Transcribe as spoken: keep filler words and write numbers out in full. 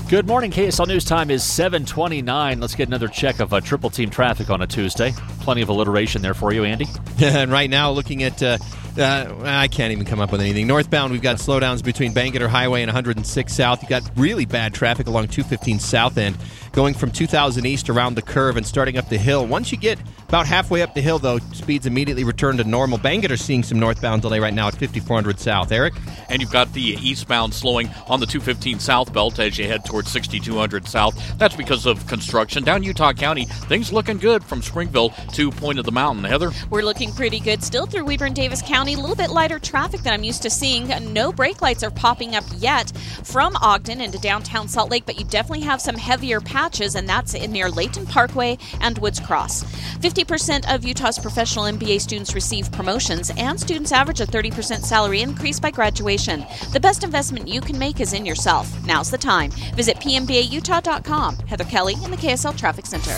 Good morning. K S L News time is seven twenty-nine. Let's get another check of uh, triple team traffic on a Tuesday. Plenty of alliteration there for you, Andy. And right now, looking at, uh, uh, I can't even come up with anything. Northbound, we've got slowdowns between Bangerter Highway and one hundred six South. You've got really bad traffic along two fifteen South End, going from two thousand East around the curve and starting up the hill. Once you get about halfway up the hill, though, speeds immediately return to normal. Bangerter seeing some northbound delay right now at fifty-four hundred South. Eric? And you've got the eastbound slowing on the two fifteen South belt as you head towards sixty-two hundred South. That's because of construction. Down Utah County, things looking good from Springville to Point of the Mountain. Heather? We're looking pretty good still through Weber and Davis County. A little bit lighter traffic than I'm used to seeing. No brake lights are popping up yet from Ogden into downtown Salt Lake, but you definitely have some heavier patches, and that's in near Layton Parkway and Woods Cross. fifty percent of Utah's professional M B A students receive promotions, and students average a thirty percent salary increase by graduation. The best investment you can make is in yourself. Now's the time. Visit P M B A Utah dot com. Heather Kelly in the K S L Traffic Center.